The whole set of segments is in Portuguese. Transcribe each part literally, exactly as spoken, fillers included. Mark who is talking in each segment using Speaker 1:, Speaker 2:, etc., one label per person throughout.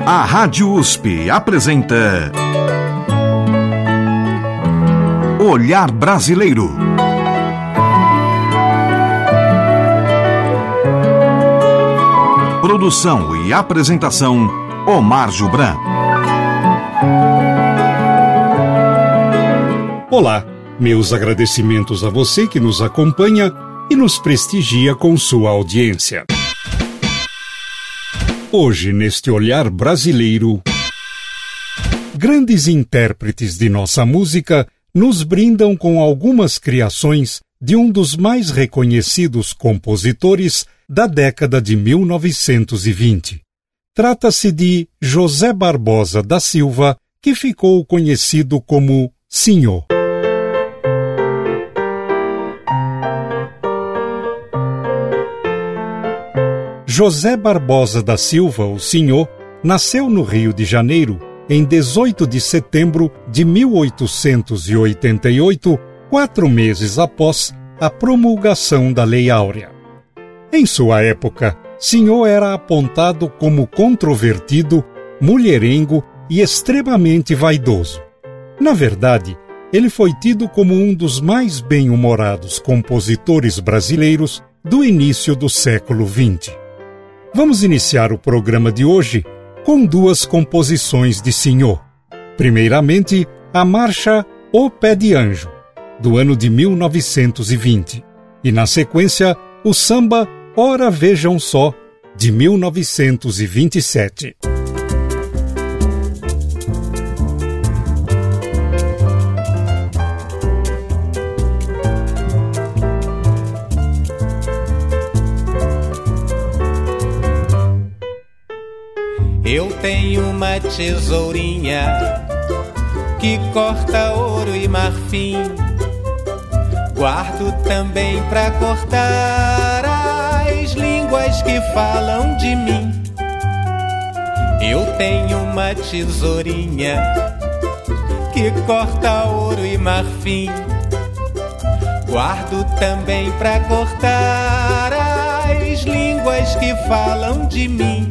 Speaker 1: A Rádio U S P apresenta Olhar Brasileiro. Produção e apresentação, Omar Jubran.
Speaker 2: Olá, meus agradecimentos a você que nos acompanha e nos prestigia com sua audiência. Hoje, neste Olhar Brasileiro, grandes intérpretes de nossa música nos brindam com algumas criações de um dos mais reconhecidos compositores da década de mil novecentos e vinte. Trata-se de José Barbosa da Silva, que ficou conhecido como Senhor. José Barbosa da Silva, o Senhor, nasceu no Rio de Janeiro em dezoito de setembro de mil oitocentos e oitenta e oito, quatro meses após a promulgação da Lei Áurea. Em sua época, Senhor era apontado como controvertido, mulherengo e extremamente vaidoso. Na verdade, ele foi tido como um dos mais bem-humorados compositores brasileiros do início do século vinte. Vamos iniciar o programa de hoje com duas composições de Senhor. Primeiramente, a marcha O Pé de Anjo, do ano de mil novecentos e vinte, e na sequência, o samba Ora Vejam Só, de mil novecentos e vinte e sete.
Speaker 3: Eu tenho uma tesourinha que corta ouro e marfim. Guardo também pra cortar as línguas que falam de mim. Eu tenho uma tesourinha que corta ouro e marfim. Guardo também pra cortar as línguas que falam de mim.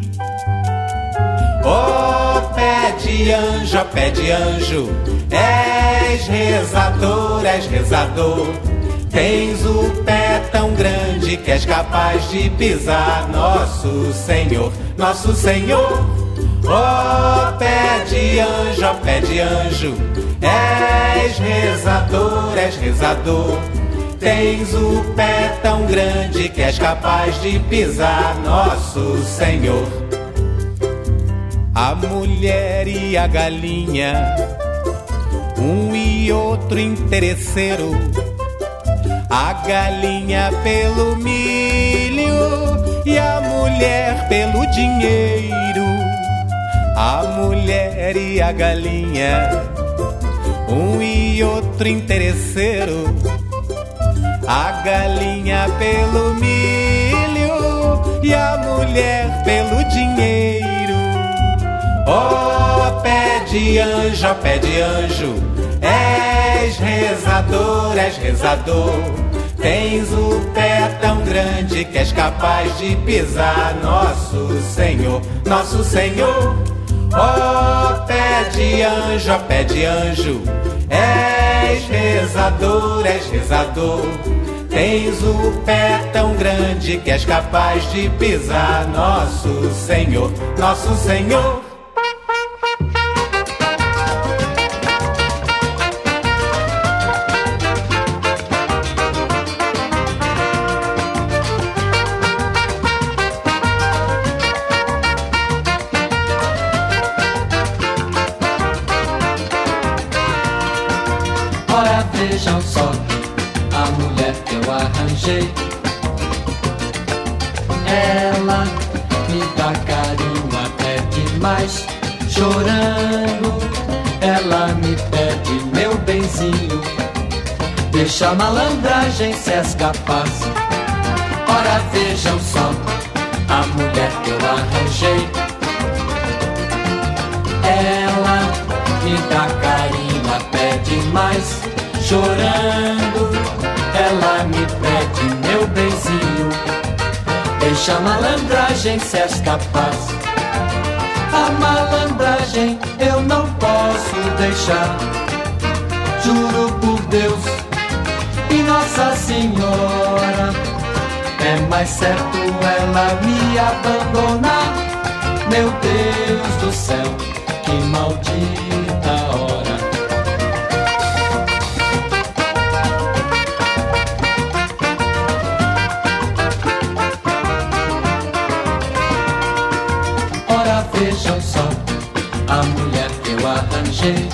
Speaker 3: Ó pé de anjo, ó pé de anjo, és rezador, és rezador. Tens o pé tão grande que és capaz de pisar Nosso Senhor, Nosso Senhor. Ó pé de anjo, ó pé de anjo, és rezador, és rezador. Tens o pé tão grande que és capaz de pisar Nosso Senhor. A mulher e a galinha, um e outro interesseiro. A galinha pelo milho e a mulher pelo dinheiro. A mulher e a galinha, um e outro interesseiro. A galinha pelo milho e a mulher pelo dinheiro. Ó pé de anjo, ó pé de anjo, és rezador, és rezador. Tens o pé tão grande que és capaz de pisar Nosso Senhor, Nosso Senhor. Ó pé de anjo, ó pé de anjo, és rezador, és rezador. Tens o pé tão grande que és capaz de pisar Nosso Senhor, Nosso Senhor.
Speaker 4: Vejam só a mulher que eu arranjei. Ela me dá carinho até demais. Chorando, ela me pede meu benzinho. Deixa a malandragem se escapar. Ora vejam só a mulher que eu arranjei. Ela me dá carinho até demais. Chorando, ela me pede meu benzinho. Deixa a malandragem se escapar. A malandragem eu não posso deixar. Juro por Deus e Nossa Senhora, é mais certo ela me abandonar. Meu Deus do céu, que maldita hora. Ora vejam só a mulher que eu arranjei.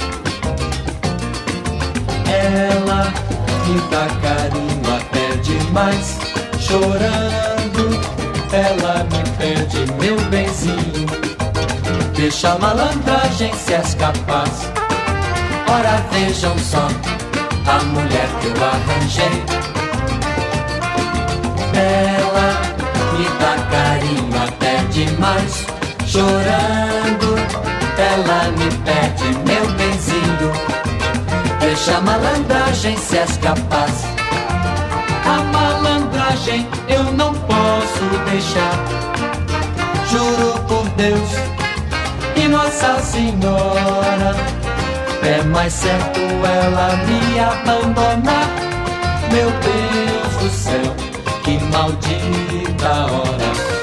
Speaker 4: Ela me dá carinho até demais. Chorando, ela me pede meu benzinho. Deixa a malandragem se és capaz. Ora vejam só a mulher que eu arranjei. Ela me dá carinho até demais. Chorando, ela me pede meu benzinho. Deixa a malandragem se és capaz. A malandragem eu não posso deixar. Juro por Deus e Nossa Senhora, é mais certo ela me abandonar. Meu Deus do céu, que maldita hora.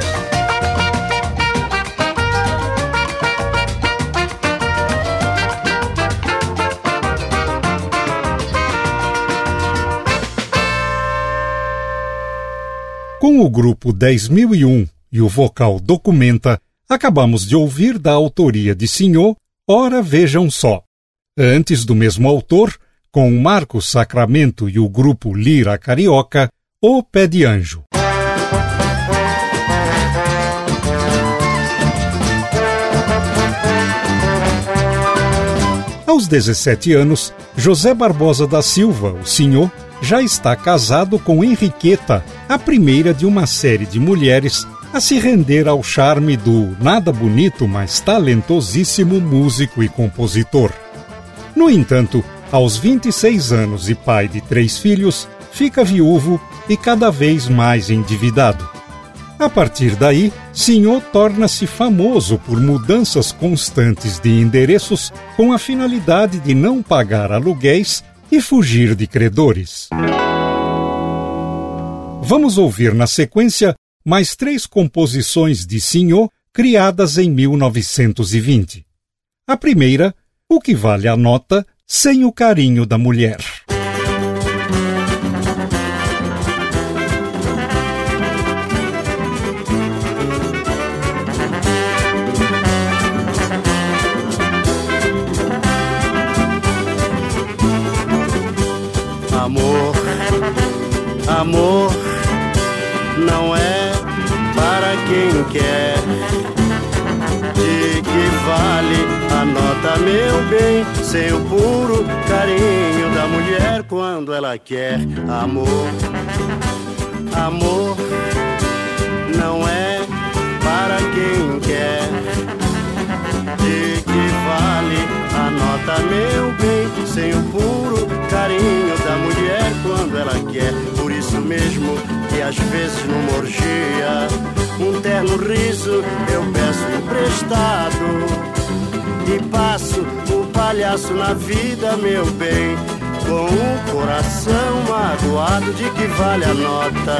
Speaker 2: Com o grupo dez mil e um e o vocal Documenta, acabamos de ouvir da autoria de Senhor, Ora Vejam Só. Antes do mesmo autor, com Marcos Sacramento e o grupo Lira Carioca, O Pé de Anjo. Aos dezessete anos, José Barbosa da Silva, o Senhor, já está casado com Henriqueta, a primeira de uma série de mulheres a se render ao charme do nada bonito, mas talentosíssimo músico e compositor. No entanto, aos vinte e seis anos e pai de três filhos, fica viúvo e cada vez mais endividado. A partir daí, Senhor torna-se famoso por mudanças constantes de endereços com a finalidade de não pagar aluguéis e fugir de credores. Vamos ouvir na sequência mais três composições de Senhor criadas em mil novecentos e vinte. A primeira, O que vale a nota, sem o carinho da mulher.
Speaker 5: Amor, amor, não é para quem quer. De que vale a nota, meu bem, sem o puro carinho da mulher quando ela quer. Amor, amor, não é para quem quer. De que vale a nota, meu bem, sem o puro carinho da mulher quando ela quer. Por isso mesmo que às vezes numa orgia, um terno riso eu peço emprestado e passo o palhaço na vida, meu bem, com o coração magoado. De que vale a nota?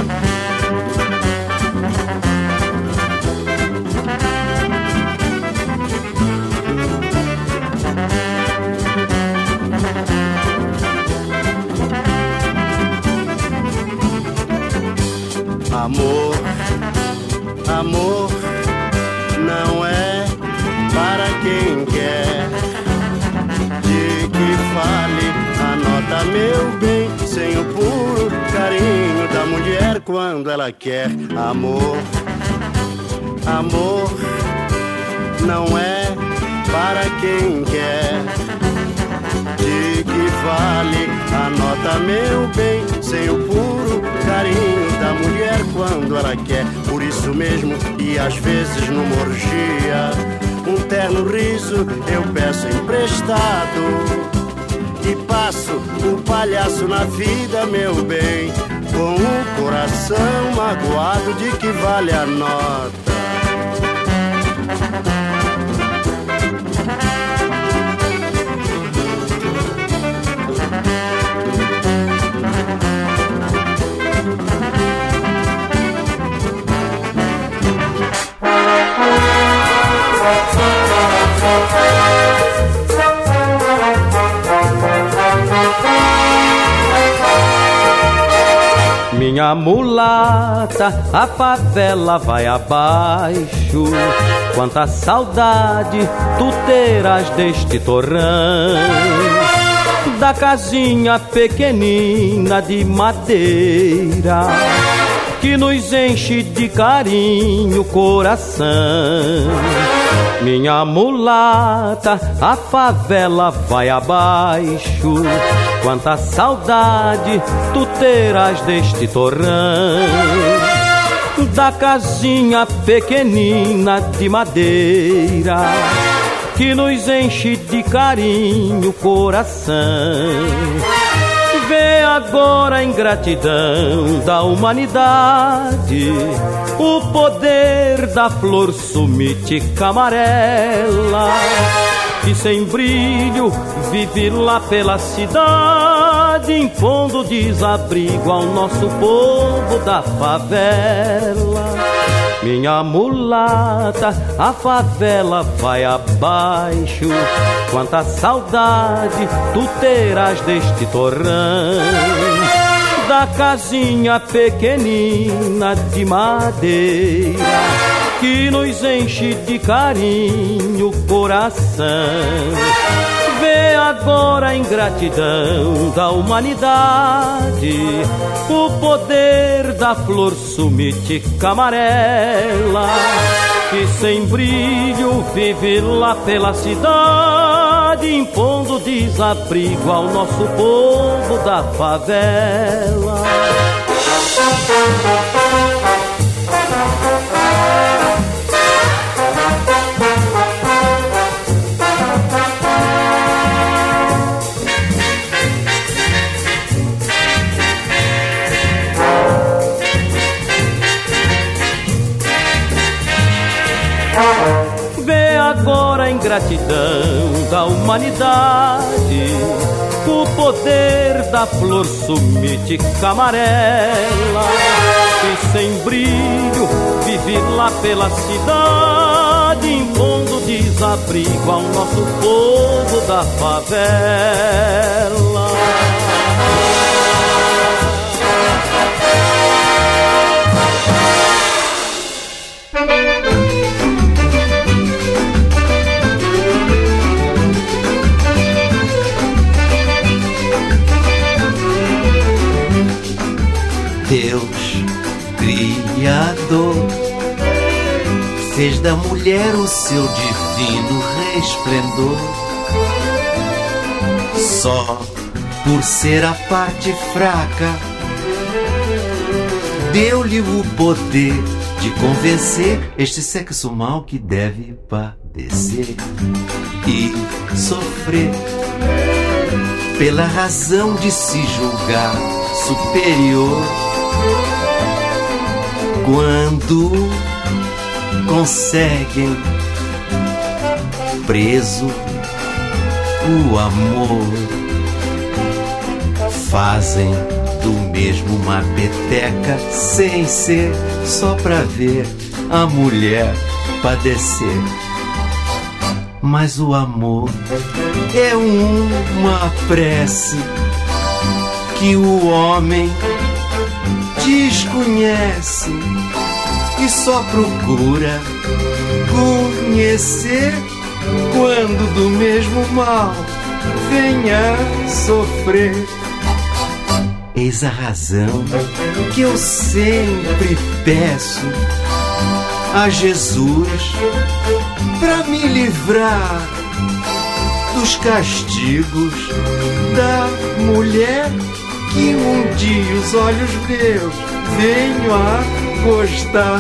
Speaker 5: Amor, amor, não é para quem quer. De que vale a nota, meu bem, sem o puro carinho da mulher quando ela quer. Amor, amor, não é para quem quer. De que vale a nota, meu bem, sem o puro carinho da mulher quando ela quer. Por isso mesmo, e às vezes numa orgia, um terno riso eu peço emprestado e passo o palhaço na vida, meu bem, com o coração magoado. De que vale a nota?
Speaker 6: Minha mulata, a favela vai abaixo. Quanta saudade tu terás deste torrão, da casinha pequenina de madeira que nos enche de carinho o coração. Minha mulata, a favela vai abaixo. Quanta saudade tu terás deste torrão, da casinha pequenina de madeira que nos enche de carinho o coração. Vê agora a ingratidão da humanidade, o poder da flor sumítica amarela, que sem brilho vive lá pela cidade, impondo desabrigo ao nosso povo da favela. Minha mulata, a favela vai abaixo. Quanta saudade tu terás deste torrão, da casinha pequenina de madeira que nos enche de carinho o coração. Vê agora a ingratidão da humanidade, o poder da flor sumítica amarela, que sem brilho vive lá pela cidade, impondo desabrigo ao nosso povo da favela. Vê agora a ingratidão da humanidade, o poder da flor sumítica amarela, que sem brilho vive lá pela cidade, impondo desabrigo ao nosso povo da favela.
Speaker 7: Deus, Criador, fez da mulher o seu divino resplendor. Só por ser a parte fraca, deu-lhe o poder de convencer este sexo mau que deve padecer e sofrer pela razão de se julgar superior. Quando conseguem preso o amor, fazem do mesmo uma peteca sem ser, só pra ver a mulher padecer. Mas o amor é uma prece que o homem desconhece e só procura conhecer quando do mesmo mal venha sofrer. Eis a razão que eu sempre peço a Jesus pra me livrar dos castigos da mulher que um dia os olhos meus venham a gostar.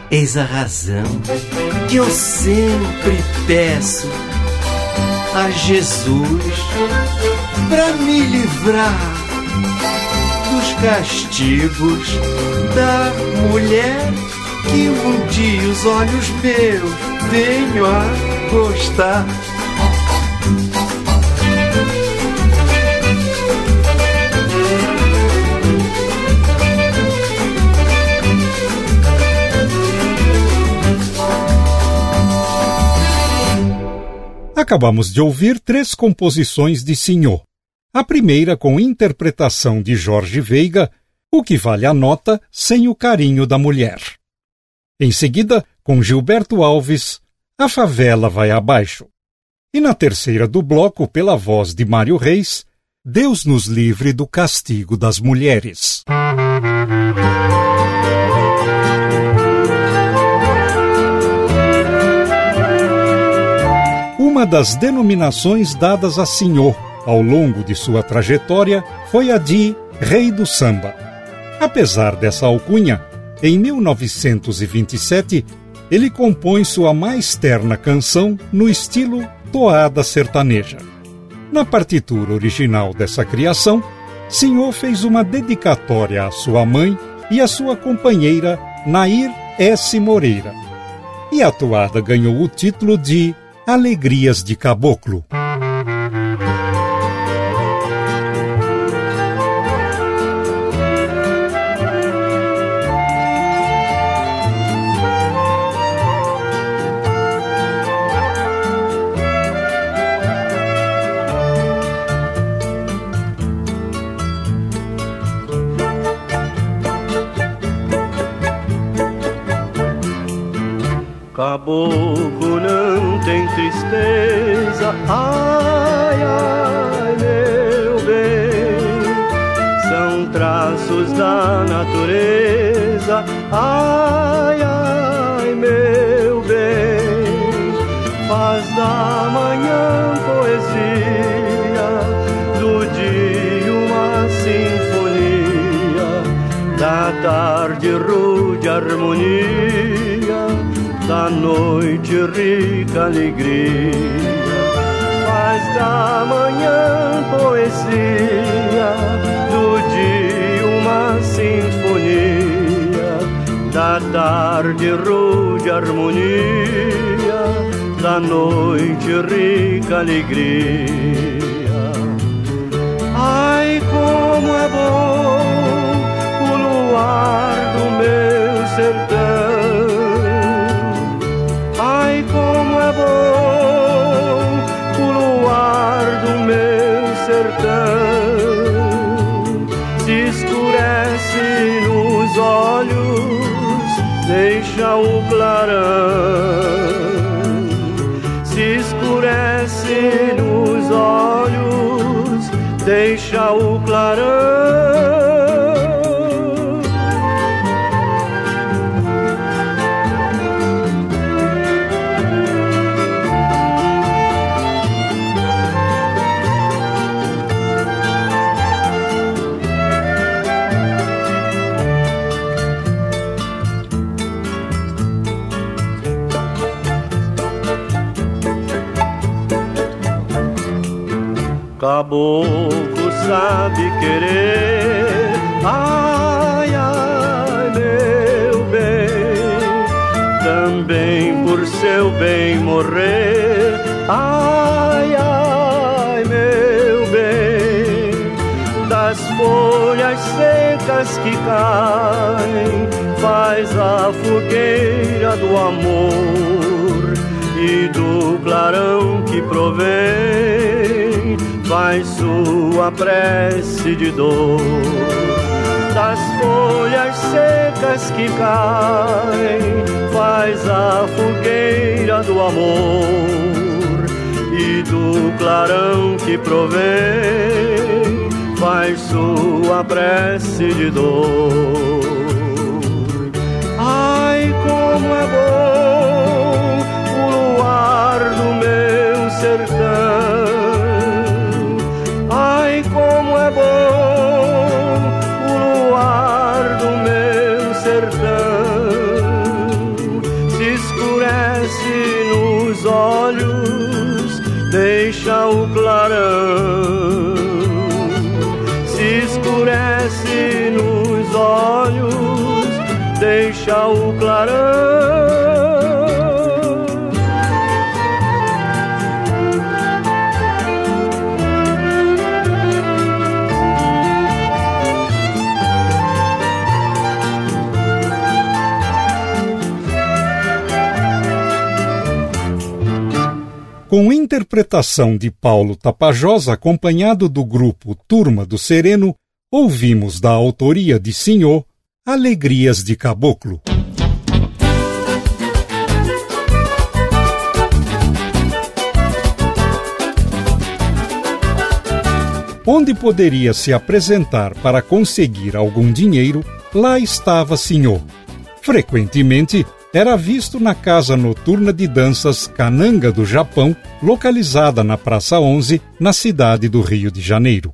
Speaker 7: eis a razão que eu sempre peço a Jesus pra me livrar dos castigos da mulher que um dia os olhos meus venham a gostar.
Speaker 2: Acabamos de ouvir três composições de Sinhô. A primeira com interpretação de Jorge Veiga, O que vale a nota sem o carinho da mulher. Em seguida, com Gilberto Alves, A favela vai abaixo. E na terceira do bloco, pela voz de Mário Reis, Deus nos livre do castigo das mulheres. Uma das denominações dadas a Sinhô ao longo de sua trajetória foi a de Rei do Samba. Apesar dessa alcunha, em mil novecentos e vinte e sete, ele compõe sua mais terna canção no estilo toada sertaneja. Na partitura original dessa criação, Sinhô fez uma dedicatória à sua mãe e à sua companheira Nair S. Moreira. E a toada ganhou o título de Alegrias de Caboclo.
Speaker 5: Caboclo não tem tristeza, ai, ai, meu bem, são traços da natureza, ai, ai, meu bem, faz da manhã poesia, do dia uma sinfonia, da tarde rude harmonia, da noite rica alegria, faz da manhã poesia, do dia uma sinfonia, da tarde rude harmonia, da noite rica alegria. Ai, como é bom o luar do meu sertão, ai, como é bom o luar do meu sertão, se escurece nos olhos, deixa o clarão, se escurece nos olhos, deixa o clarão. Caboclo sabe querer, ai, ai, meu bem, também por seu bem morrer, ai, ai, meu bem, das folhas secas que caem, faz a fogueira do amor, e do clarão que provém, faz sua prece de dor. Das folhas secas que caem, faz a fogueira do amor, e do clarão que provém, faz sua prece de dor. Ai, como é bom o luar do meu sertão, ai, como é bom o luar do meu sertão,
Speaker 8: olhos deixa o clarão.
Speaker 2: Com interpretação de Paulo Tapajós, acompanhado do grupo Turma do Sereno, ouvimos da autoria de Sinhô, Alegrias de Caboclo. Onde poderia se apresentar para conseguir algum dinheiro, lá estava Sinhô. Frequentemente, era visto na casa noturna de danças Cananga do Japão, localizada na Praça onze, na cidade do Rio de Janeiro.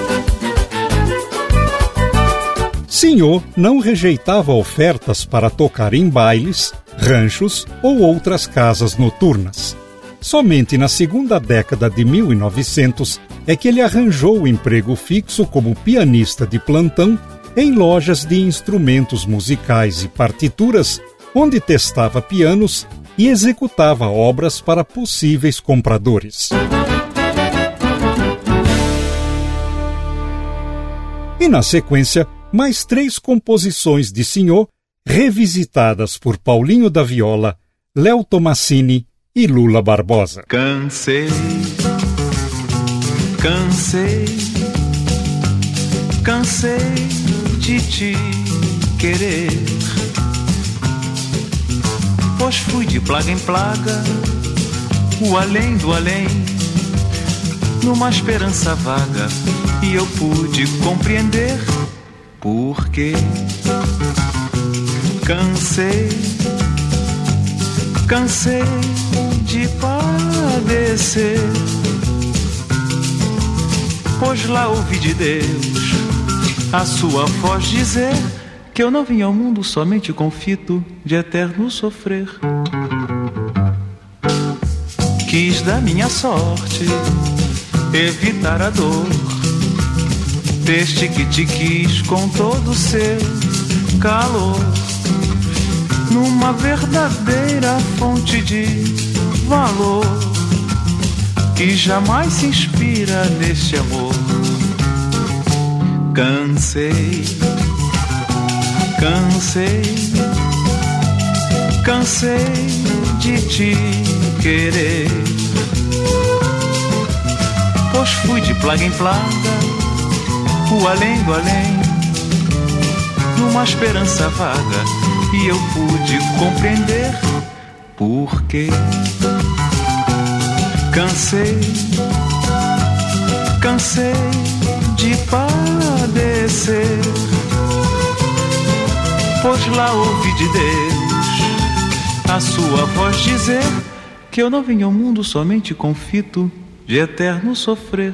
Speaker 2: Sinhô não rejeitava ofertas para tocar em bailes, ranchos ou outras casas noturnas. Somente na segunda década de mil e novecentos é que ele arranjou o emprego fixo como pianista de plantão em lojas de instrumentos musicais e partituras, onde testava pianos e executava obras para possíveis compradores. E na sequência, mais três composições de Sinhô, revisitadas por Paulinho da Viola, Léo Tomassini e Lula Barbosa.
Speaker 9: Cansei, cansei, cansei de te querer, pois fui de plaga em plaga, o além do além, numa esperança vaga, e eu pude compreender por que cansei, cansei de padecer, pois lá ouvi de Deus a sua voz dizer que eu não vim ao mundo somente com fito de eterno sofrer. Quis da minha sorte evitar a dor deste que te quis com todo o seu calor, numa verdadeira fonte de valor que jamais se inspira neste amor. Cansei, cansei, cansei de te querer, pois fui de plaga em plaga, o além do além, numa esperança vaga, e eu pude compreender por que cansei, cansei de padecer, pois lá ouvi de Deus a sua voz dizer que eu não vim ao mundo somente com fito de eterno sofrer.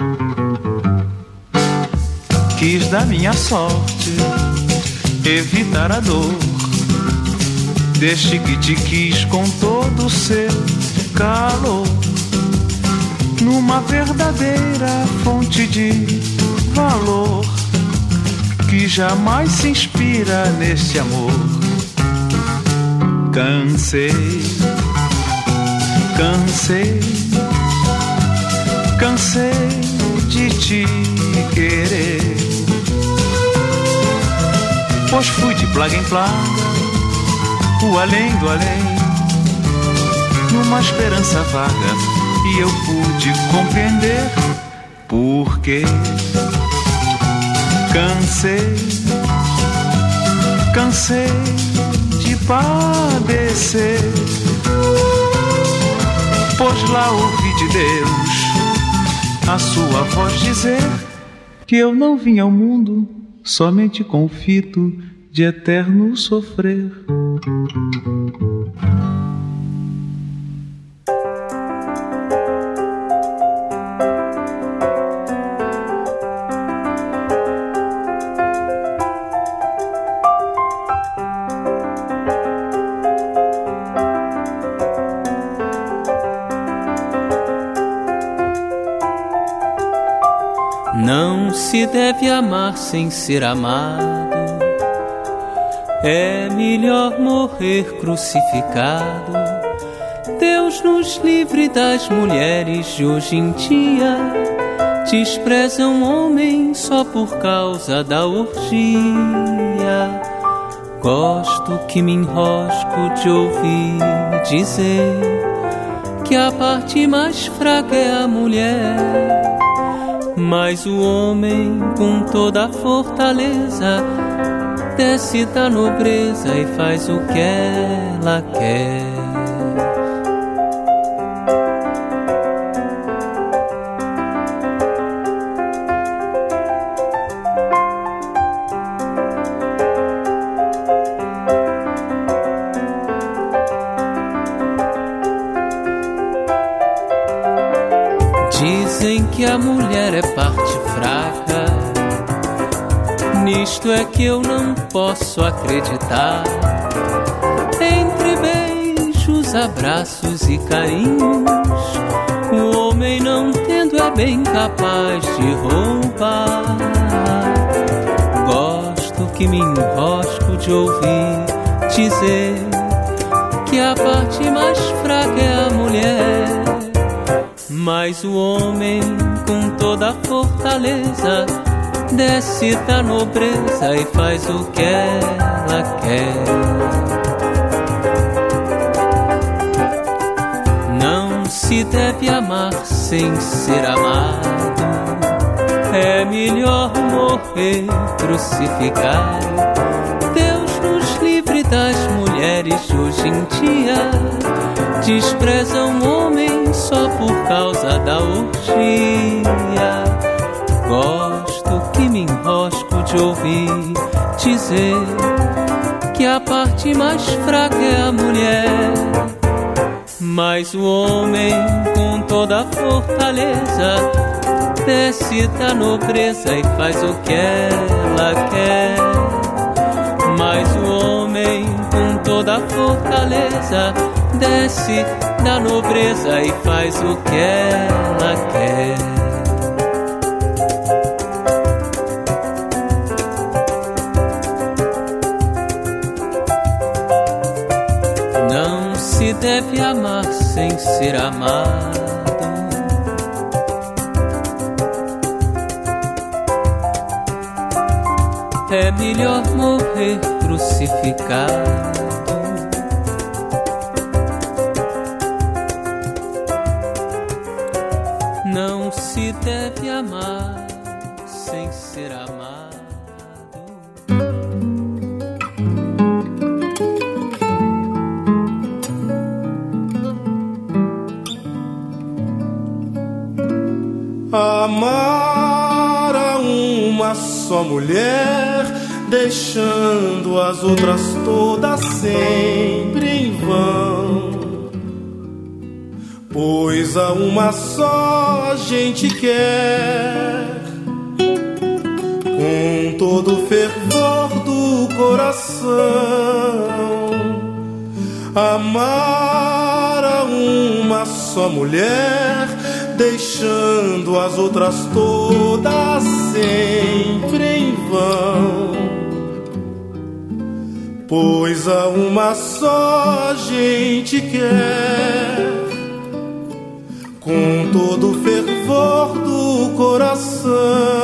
Speaker 9: Quis da minha sorte evitar a dor deste que te quis com todo o seu calor, numa verdadeira fonte de valor que jamais se inspira nesse amor. Cansei, cansei, cansei de te querer, pois fui de plaga em plaga, o além do além, numa esperança vaga, e eu pude compreender por que cansei, cansei de padecer, pois lá ouvi de Deus a sua voz dizer que eu não vim ao mundo somente com fito de eterno sofrer.
Speaker 6: Não se deve amar sem ser amado, É melhor morrer crucificado. Deus nos livre das mulheres de hoje em dia. Desprezam homem só por causa da orgia. Gosto que me enrosco de ouvir dizer que a parte mais fraca é a mulher, mas o homem com toda a fortaleza desce da nobreza e faz o que ela quer. Dizem que a mulher é parte fraca. Nisto é que eu não posso acreditar. Entre beijos, abraços e carinhos, o homem não tendo é bem capaz de roubar. Gosto que me enrosco de ouvir dizer que a parte mais fraca é a mulher, mas o homem com toda a fortaleza desce da nobreza e faz o que ela quer. Não se deve amar sem ser amado. É melhor morrer crucificado. Deus nos livre das mulheres de hoje em dia. Desprezam o homem só por causa da orgia. Gosto que me enrosco de ouvir dizer que a parte mais fraca é a mulher, mas o homem com toda a fortaleza desce da nobreza e faz o que ela quer. Mas o homem com toda a fortaleza desce da nobreza e faz o que ela quer. Não se deve amar sem ser amado. É melhor morrer crucificado. Não se deve amar sem ser amado.
Speaker 10: Amar a uma só mulher, deixando as outras todas sempre em vão. Pois a uma só a gente quer, com todo o fervor do coração. Amar a uma só mulher, deixando as outras todas sempre em vão. Pois a uma só a gente quer, com todo o fervor do coração.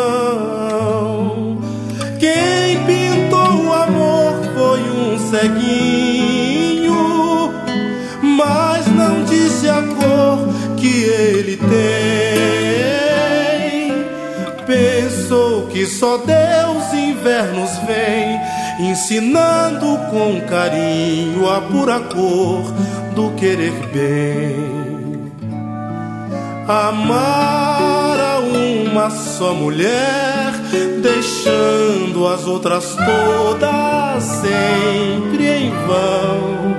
Speaker 10: Quem pintou o amor foi um ceguinho, mas não disse a cor que ele tem. Pensou que só Deus invernos vem, ensinando com carinho a pura cor do querer bem. Amar a uma só mulher, deixando as outras todas sempre em vão.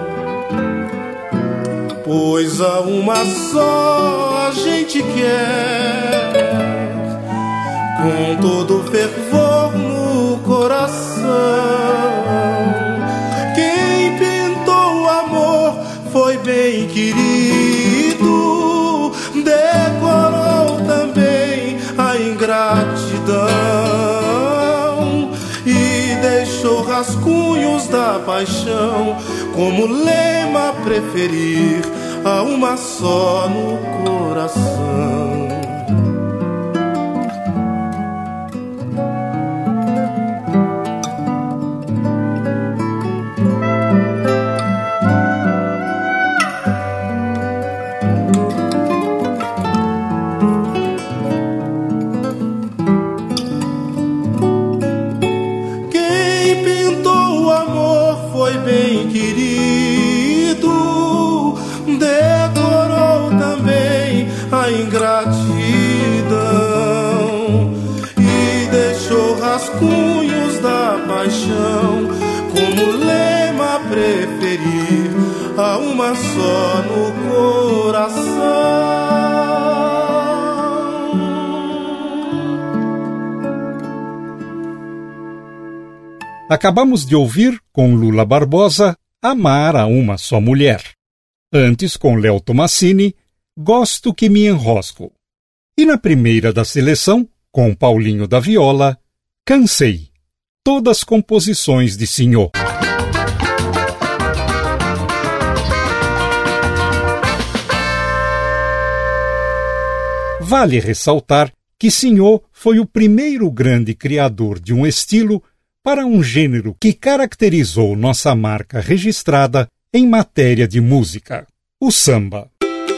Speaker 10: Pois a uma só a gente quer, com todo o fervor no coração. Quem pintou o amor foi bem querido, decorou também a ingratidão e deixou rascunhos da paixão, como lema preferir a uma só no coração. Rascunhos da paixão, como lema preferir a uma só no coração.
Speaker 2: Acabamos de ouvir, com Lula Barbosa, Amar a uma só mulher. Antes, com Léo Tomassini, Gosto que me enrosco. E na primeira da seleção, com Paulinho da Viola, Cansei. Todas composições de Senhor. Vale ressaltar que Senhor foi o primeiro grande criador de um estilo para um gênero que caracterizou nossa marca registrada em matéria de música, o samba.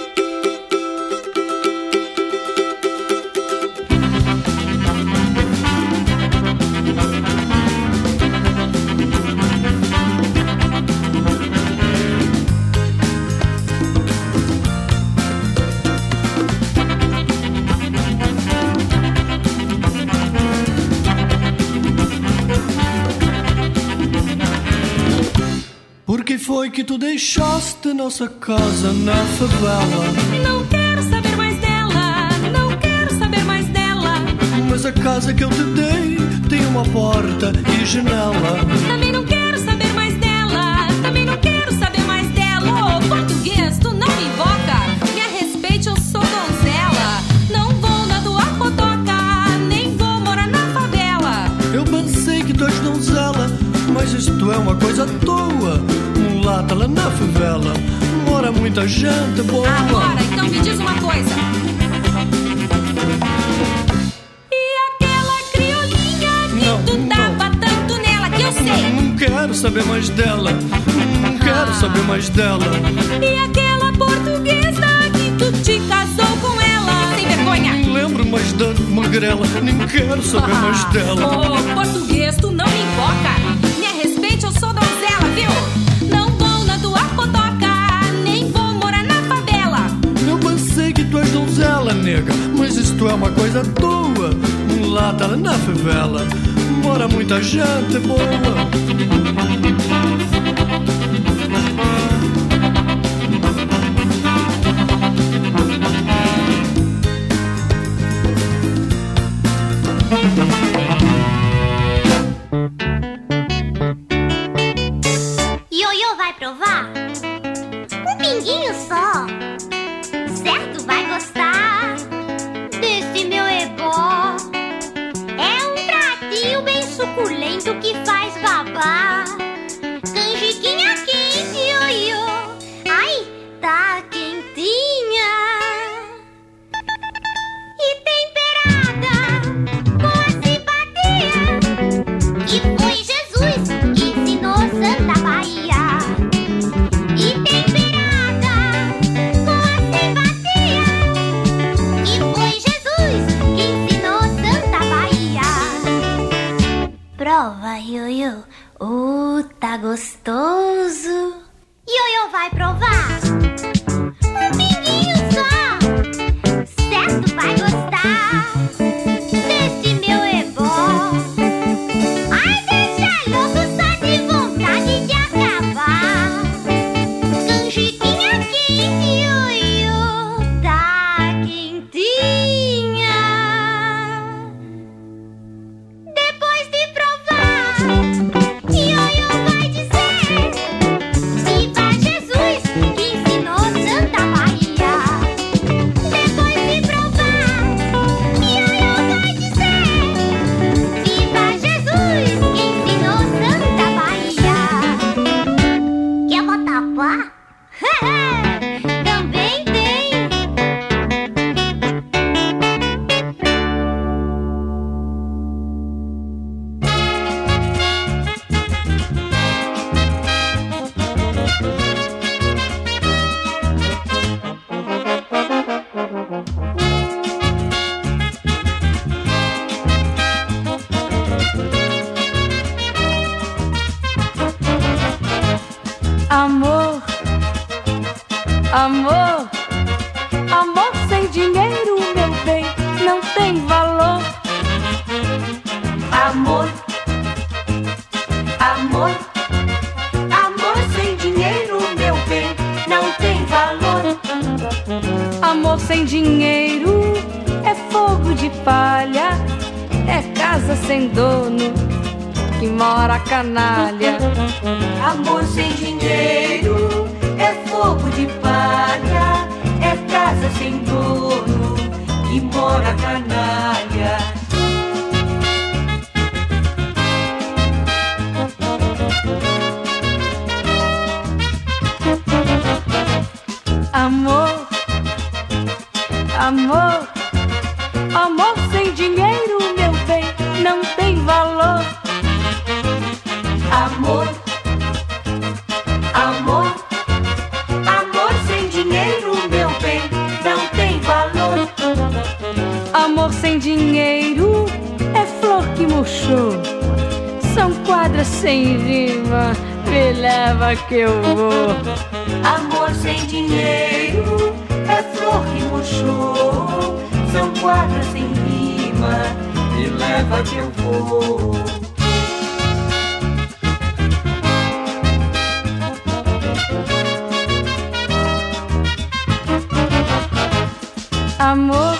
Speaker 11: Por que foi que tu deixaste nossa casa na favela?
Speaker 12: Não quero saber mais dela, não quero saber mais dela.
Speaker 11: Mas a casa que eu te dei tem uma porta e janela.
Speaker 12: Também não quero saber mais dela, também não quero saber mais dela. Ô, português, tu não me invoca, me a respeite, eu sou donzela. Não vou na tua cotoca, nem vou morar na favela.
Speaker 11: Eu pensei que tu és donzela, mas isto é uma coisa à toa. Mulata lá na favela, mora muita gente boa.
Speaker 12: Agora, então me diz uma coisa. E aquela criolinha que
Speaker 11: não,
Speaker 12: tu dava
Speaker 11: não.
Speaker 12: tanto nela, que eu sei.
Speaker 11: Não quero saber mais dela, não quero ah. saber mais dela.
Speaker 12: E aquela portuguesa que tu te casou com ela, sem vergonha.
Speaker 11: Não lembro mais da magrela, nem quero saber ah. mais dela.
Speaker 12: Ô, oh, português, tu não me invoca, me a respeite, eu sou donzela, viu? Não vou na tua cotoca, nem vou morar na favela.
Speaker 11: Eu pensei que tu és donzela, nega, mas isto é uma coisa tua. Mulata lá na favela, mora muita gente boa.
Speaker 13: Ioiô vai provar? Um pinguinho só. Certo, vai gostar desse meu ebó. É um pratinho bem suculento que faz babar. Canjiquinha quente, ioiô. Ai, tá quentinha. E temperada com a simpatia que foi Jesus que ensinou Santa Bahia. E temperada com a simpatia que foi Jesus que ensinou Santa Bahia. Prova, ioiô, uh, tá gostoso. Ioiô vai provar? Um pinguinho só. Certo, vai gostar desse meu ebó. Ai, deixa louco só de vontade de acabar. Canjiquinha quente, ioiô, tá quentinha. Depois de provar, ioiô vai dizer: viva Jesus que
Speaker 14: Amor, amor, amor sem dinheiro, meu bem, não tem valor.
Speaker 15: Amor, amor, amor sem dinheiro, meu bem, não tem valor.
Speaker 14: Amor sem dinheiro é fogo de palha, é casa sem dono que mora canalha.
Speaker 15: Amor sem dinheiro é fogo de palha, é casa sem dono que mora canalha.
Speaker 14: Amor, amor, amor sem dinheiro, meu bem, não tem valor.
Speaker 15: Amor, amor, amor sem dinheiro, meu bem, não tem valor.
Speaker 14: Amor sem dinheiro é flor que murchou, são quadras sem rima, me leva que eu vou.
Speaker 15: Amor sem dinheiro é flor que murchou, são quadras sem rima, me leva que eu vou.
Speaker 14: Amor,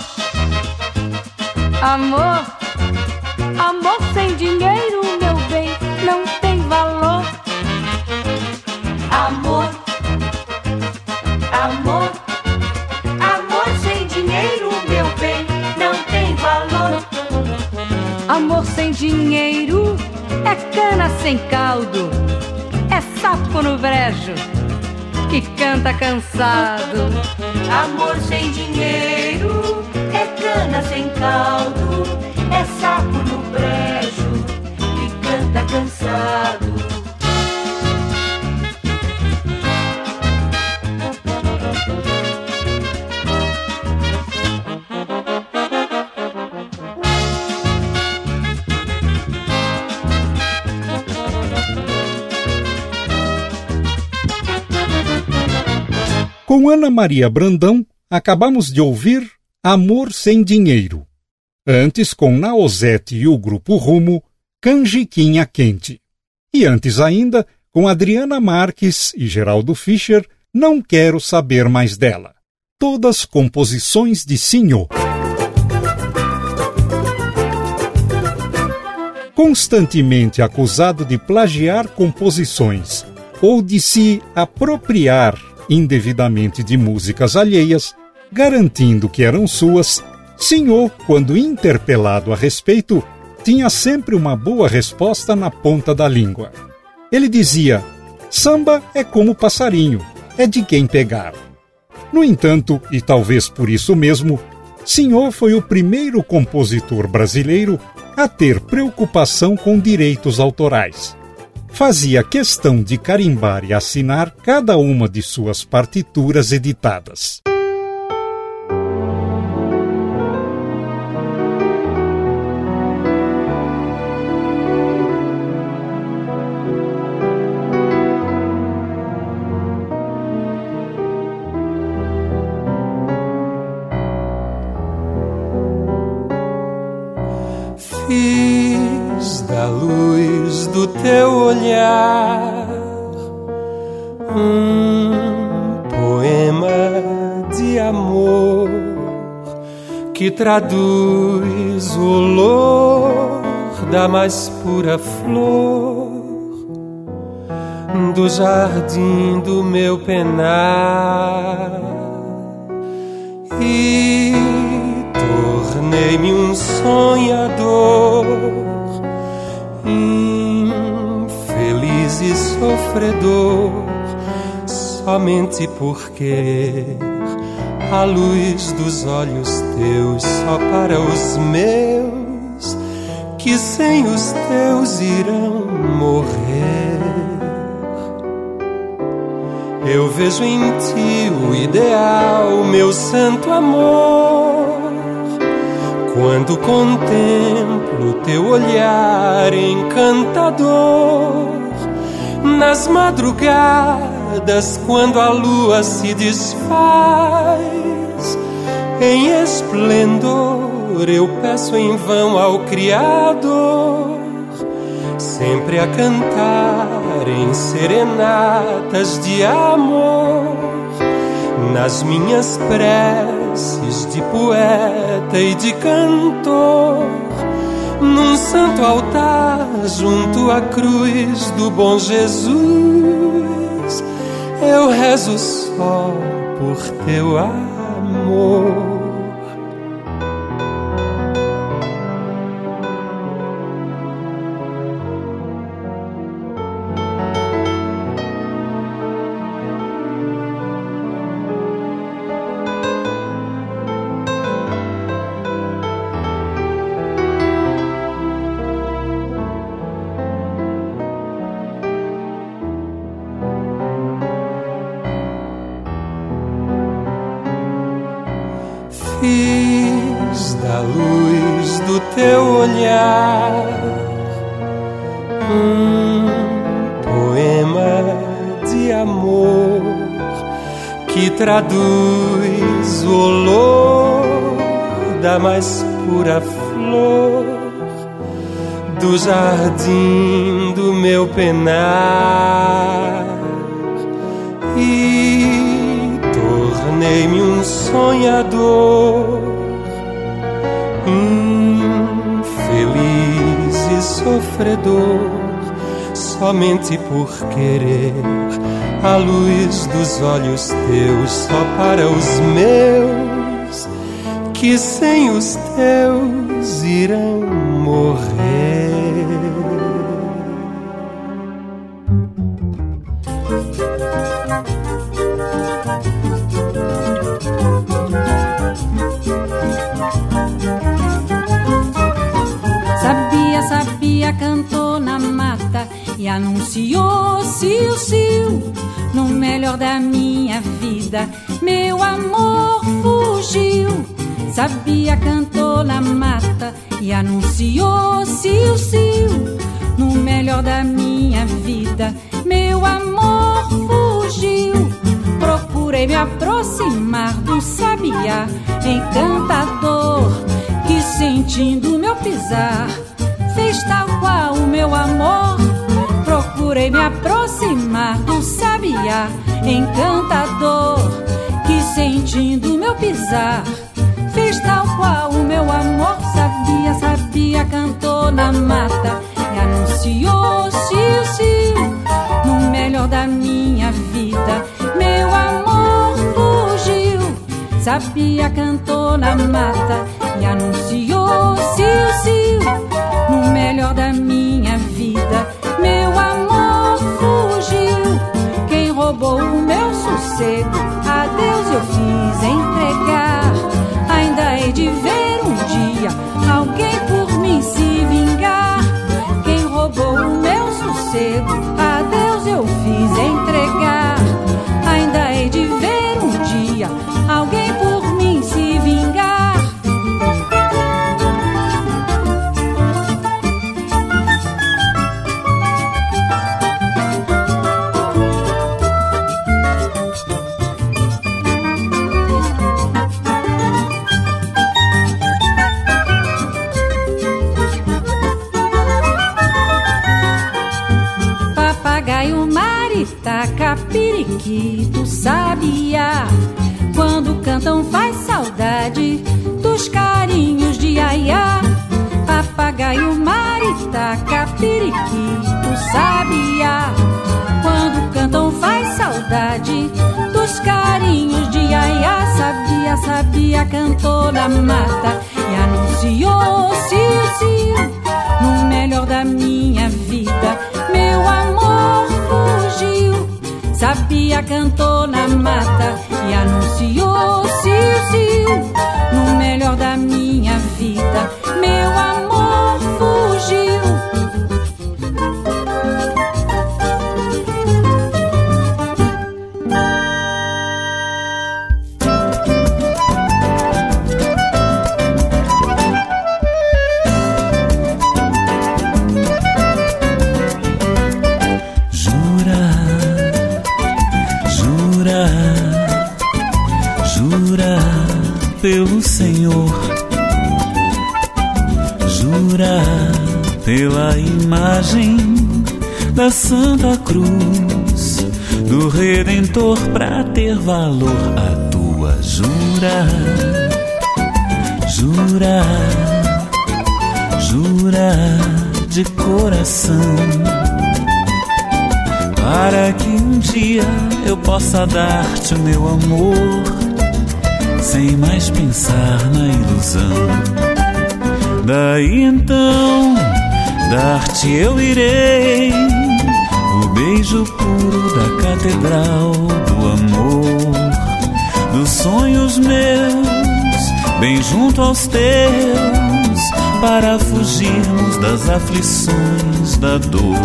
Speaker 14: amor, amor sem dinheiro, meu bem, não tem valor.
Speaker 15: Amor, amor, amor sem dinheiro, meu bem, não tem valor.
Speaker 14: Amor sem dinheiro é cana sem caldo, é sapo no brejo que canta cansado.
Speaker 15: Amor sem dinheiro é cana sem caldo, é sapo no brejo que canta cansado.
Speaker 2: Com Ana Maria Brandão, acabamos de ouvir Amor Sem Dinheiro. Antes, com Naozete e o Grupo Rumo, Canjiquinha Quente. E antes ainda, com Adriana Marques e Geraldo Fischer, Não Quero Saber Mais Dela. Todas composições de Sinhô. Constantemente acusado de plagiar composições ou de se apropriar indevidamente de músicas alheias, garantindo que eram suas, Sinhô, quando interpelado a respeito, tinha sempre uma boa resposta na ponta da língua. Ele dizia: samba é como passarinho, é de quem pegar. No entanto, e talvez por isso mesmo, Sinhô foi o primeiro compositor brasileiro a ter preocupação com direitos autorais. Fazia questão de carimbar e assinar cada uma de suas partituras editadas.
Speaker 16: Fiz da luz do teu olhar um poema de amor que traduz o olor da mais pura flor do jardim do meu penar, e tornei-me um sonhador, infeliz e sofredor, somente porque a luz dos olhos teus só para os meus, que sem os teus irão morrer. Eu vejo em ti o ideal, meu santo amor, quando contemplo teu olhar encantador, nas madrugadas, quando a lua se desfaz, em esplendor eu peço em vão ao Criador, sempre a cantar em serenatas de amor, nas minhas preces de poeta e de cantor, num santo altar junto à cruz do bom Jesus, eu rezo só por teu amor. Fiz da luz do teu olhar um poema de amor que traduz o olor da mais pura flor do jardim do meu penar, e tornei-me um sonhador, infeliz e sofredor, somente por querer a luz dos olhos teus só para os meus, que sem os teus irão morrer.
Speaker 14: Sabia, sabia, cantou na mata e anunciou, sil, sil, no melhor da minha vida, meu amor fugiu. Sabia, cantou na mata e anunciou, sil, sil, no melhor da minha vida, meu amor fugiu. Procurei me aproximar do sabiá encantador, que sentindo meu pisar fez tal qual o meu amor. Procurei me aproximar do sabiá encantador, que sentindo meu pisar fez tal qual o meu amor. Sabia, sabia, cantou na mata e anunciou, sil, sil, no melhor da minha vida, meu amor fugiu. Sabia, cantou na mata e anunciou, sil, sil, no melhor da minha vida, meu amor fugiu. Quem roubou o meu sossego, a Deus eu fiz entregar. Ainda hei de ver um dia alguém por mim se vingar. Quem roubou o meu sossego, a Deus eu fiz entregar. Ainda hei de ver um dia alguém por mim se vingar. Papagaio, maritaca, periquito, sabiá, quando cantam faz saudade dos carinhos de aiá. Papagaio, maritaca, periquito, sabiá, quando cantam faz saudade dos carinhos de aiá. Sabia, sabia, cantou na mata e anunciou, sil, sil, no melhor da minha vida, meu amor fugiu. Sabia, cantou na mata e anunciou, sil, sil, no melhor da minha vida, meu amor fugiu.
Speaker 17: pelo Senhor, jura pela imagem da Santa Cruz do Redentor, pra ter valor a tua jura, jura, jura de coração, para que um dia eu possa dar-te o meu amor, sem mais pensar na ilusão. Daí então, dar-te eu irei o beijo puro da catedral do amor, dos sonhos meus, bem junto aos teus, para fugirmos das aflições da dor.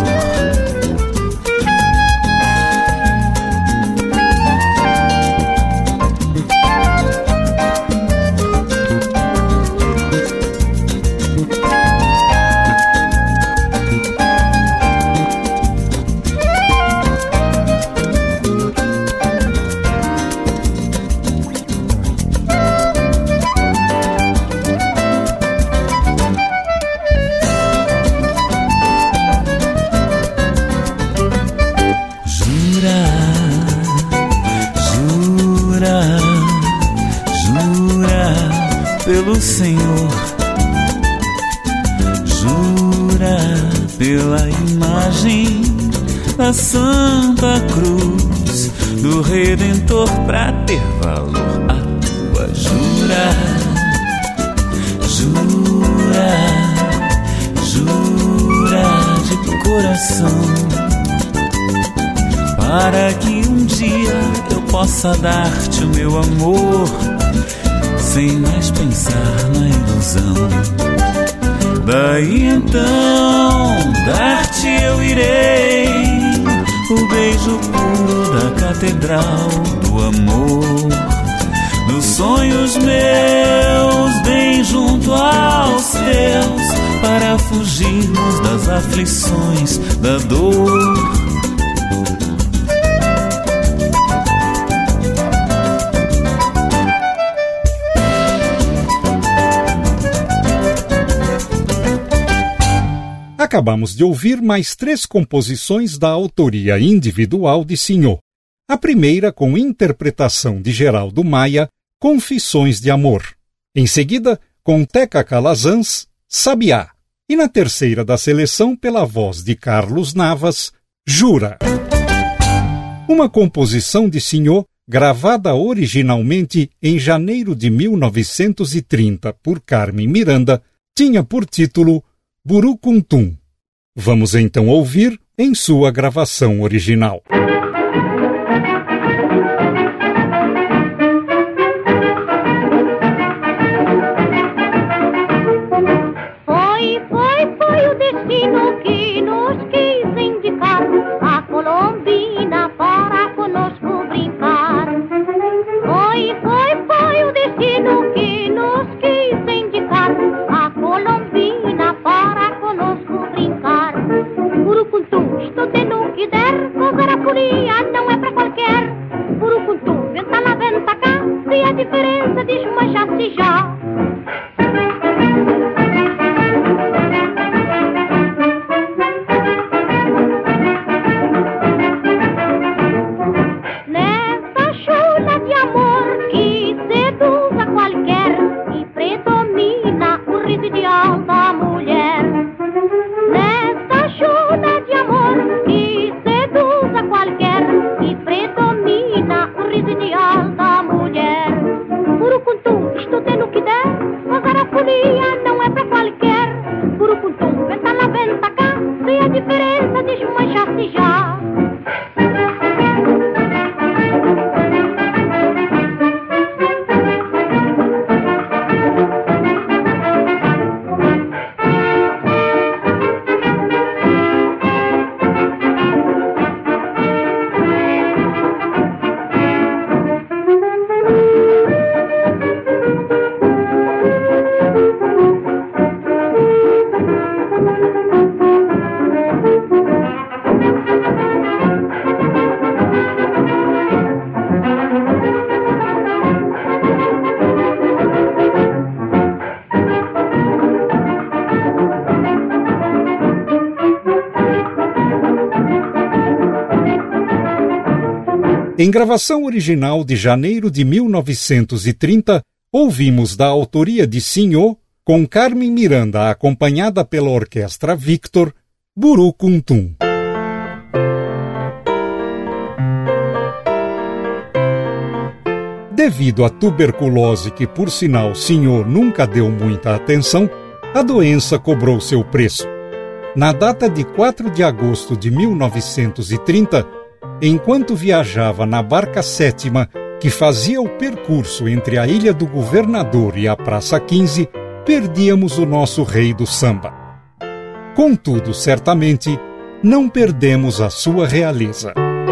Speaker 17: Pelo Senhor, jura pela imagem da Santa Cruz do Redentor, pra ter valor a tua jura, jura, jura de coração, para que um dia eu possa dar-te o meu amor, sem mais pensar na ilusão. Daí então, dar-te eu irei o beijo puro da catedral do amor, dos sonhos meus, bem junto aos teus, para fugirmos das aflições da dor.
Speaker 2: Acabamos de ouvir mais três composições da autoria individual de Sinhô. A primeira, com interpretação de Geraldo Maia, Confissões de Amor. Em seguida, com Teca Calazans, Sabiá. E na terceira da seleção, pela voz de Carlos Navas, Jura. Uma composição de Sinhô, gravada originalmente em janeiro de mil novecentos e trinta por Carmen Miranda, tinha por título Burucuntum. Vamos então ouvir em sua gravação original.
Speaker 13: Foi, foi, foi o destino que nos quis indicar a Colombina para conosco brincar. Foi, foi, foi o destino que nos quis indicar a Colombina para conosco brincar. Burucuntum, estou tendo que der, gozar a folia não é pra qualquer. Burucuntum, venta lá, venta cá, se a diferença desmancha-se já. Nessa chula de amor que seduz a qualquer e predomina o riso ideal da mulher. Nessa chula de amor que seduz a qualquer e predomina o riso ideal da mulher. Burucuntum, estou tendo que der,
Speaker 2: Em gravação original de janeiro de mil novecentos e trinta, ouvimos da autoria de Sinhô, com Carmen Miranda acompanhada pela Orquestra Victor, Burucuntum. Devido à tuberculose que, por sinal, Sinhô nunca deu muita atenção, a doença cobrou seu preço. Na data de quatro de agosto de mil novecentos e trinta, enquanto viajava na barca sétima que fazia o percurso entre a Ilha do Governador e a Praça quinze, perdíamos o nosso rei do samba. Contudo, certamente, não perdemos a sua realeza.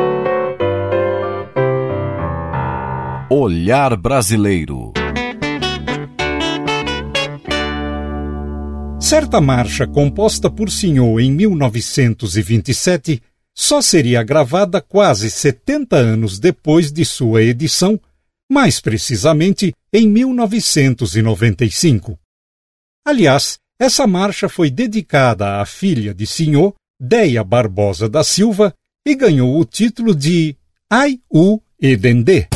Speaker 1: Olhar Brasileiro.
Speaker 2: Certa marcha composta por Sinhô em mil novecentos e vinte e sete só seria gravada quase setenta anos depois de sua edição, mais precisamente em mil novecentos e noventa e cinco. Aliás, essa marcha foi dedicada à filha de Sinhô, Déia Barbosa da Silva, e ganhou o título de Ai U e Dendê.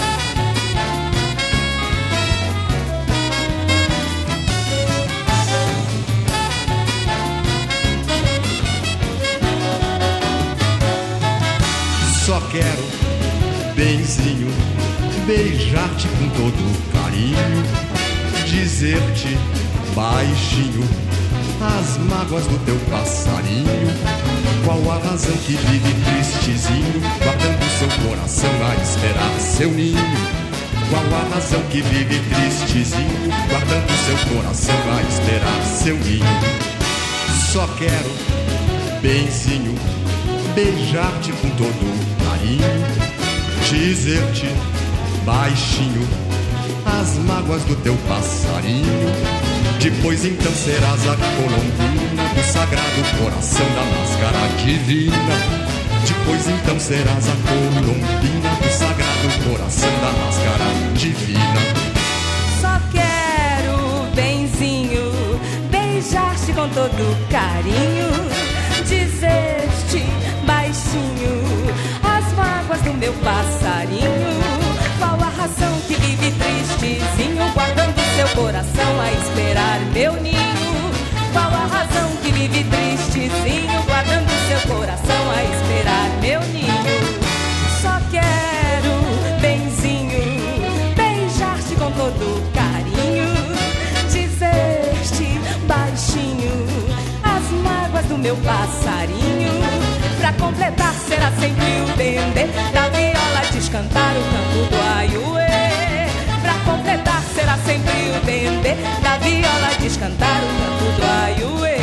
Speaker 18: Só quero, benzinho, beijar-te com todo carinho, dizer-te baixinho as mágoas do teu passarinho. Qual a razão que vive tristezinho, guardando seu coração a esperar seu ninho? Qual a razão que vive tristezinho, guardando seu coração a esperar seu ninho? Só quero, benzinho, beijar-te com todo carinho, dizer-te baixinho as mágoas do teu passarinho. Depois então serás a colombina do sagrado coração da máscara divina. Depois então serás a colombina do sagrado coração da máscara divina.
Speaker 12: Só quero, benzinho, beijar-te com todo carinho, dizer-te baixinho as mágoas do meu passarinho. Qual a razão que vive tristezinho, guardando seu coração a esperar meu ninho? Qual a razão que vive tristezinho, guardando seu coração a esperar meu ninho? Só quero, benzinho, beijar-te com todo carinho, dizer-te baixinho as mágoas do meu passarinho. Pra completar será sempre o dendê da viola descantar o canto do aiuê. Pra completar será sempre o dendê da viola descantar o canto do aiuê.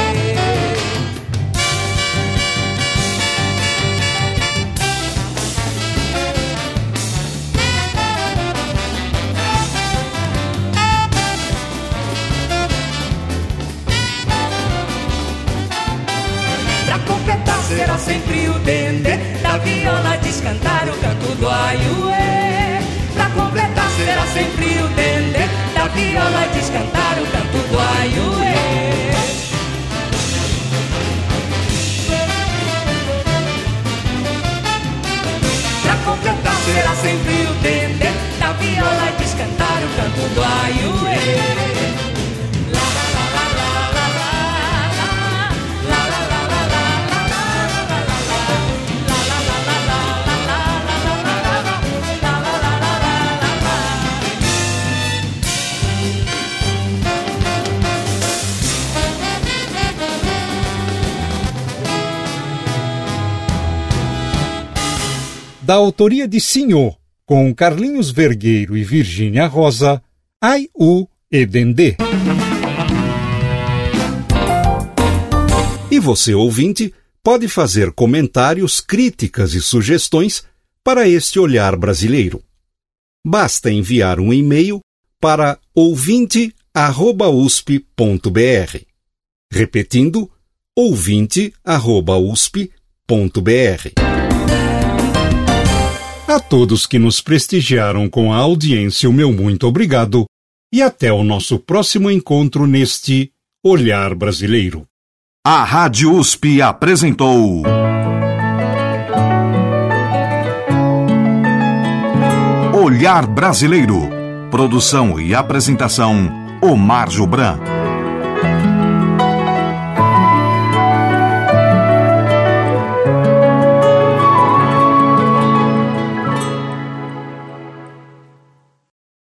Speaker 12: Será sempre o dendê da viola descantar o canto do aiuê. Pra completar será sempre o dendê da viola descantar o canto do aiuê. Pra completar será sempre o dendê da viola descantar o canto do aiuê.
Speaker 2: Da autoria de Sinhô, com Carlinhos Vergueiro e Virgínia Rosa, Ai U e Dendê.
Speaker 1: E você, ouvinte, pode fazer comentários, críticas e sugestões para este Olhar Brasileiro. Basta enviar um e-mail para ouvinte arroba usp ponto br. Repetindo, ouvinte arroba usp ponto br.
Speaker 2: A todos que nos prestigiaram com a audiência, o meu muito obrigado e até o nosso próximo encontro neste Olhar Brasileiro.
Speaker 1: A Rádio U S P apresentou Olhar Brasileiro. Produção e apresentação, Omar Jobran.